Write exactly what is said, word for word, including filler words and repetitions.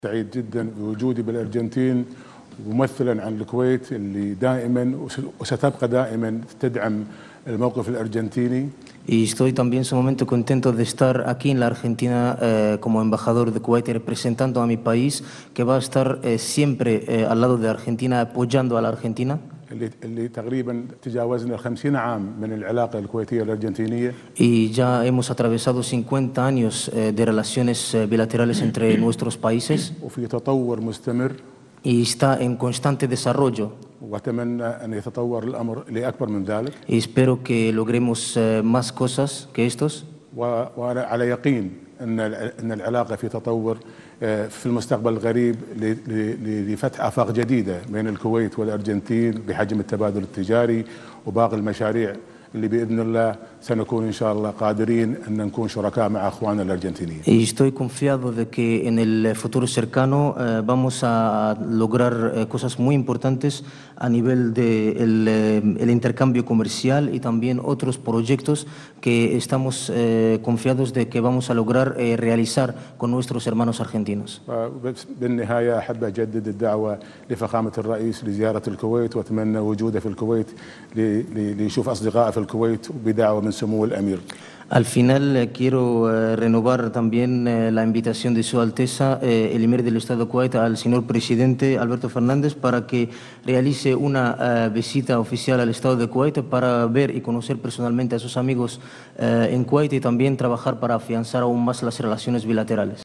سعيد جدا بوجودي بالأرجنتين ممثلا عن الكويت اللي دائما وستبقى دائما تدعم الموقف الأرجنتيني. Y estoy también sumamente contento de estar aquí en la Argentina eh, como embajador de Kuwait representando a mi país, que va a estar eh, siempre eh, al lado de Argentina, apoyando a la Argentina. اللي اللي تقريبا تجاوزنا خمسين عام من العلاقة الكويتية الأرجنتينية. Y ya hemos atravesado cincuenta años eh, de relaciones eh, bilaterales entre nuestros países. وفي تطور مستمر. Y está en constante desarrollo. وأتمنى أن يتطور الأمر لأكبر من ذلك. Y espero que logremos eh, más cosas que estos. وأنا على يقين أن أن العلاقة في تطور في المستقبل القريب لفتح آفاق جديدة بين الكويت والأرجنتين بحجم التبادل التجاري وباقي المشاريع اللي بإذن الله سنكون إن شاء الله قادرين أن نكون شركاء مع أخواننا الأرجنتينيين. Y estoy confiado de que en el futuro cercano eh, vamos a lograr eh, cosas muy importantes a nivel de el, eh, el intercambio comercial y también otros proyectos que estamos eh, confiados de que vamos a lograr eh, realizar con nuestros hermanos argentinos. بالنهاية أحب أجدد الدعوة لفخامة الرئيس لزيارة الكويت وأتمنى وجوده في الكويت ليشوف أصدقائه في الكويت بدعوة من سمو الأمير. Al final eh, quiero eh, renovar también eh, la invitación de Su Alteza, eh, el emir del Estado de Kuwait, al señor presidente Alberto Fernández, para que realice una eh, visita oficial al Estado de Kuwait para ver y conocer personalmente a sus amigos eh, en Kuwait y también trabajar para afianzar aún más las relaciones bilaterales.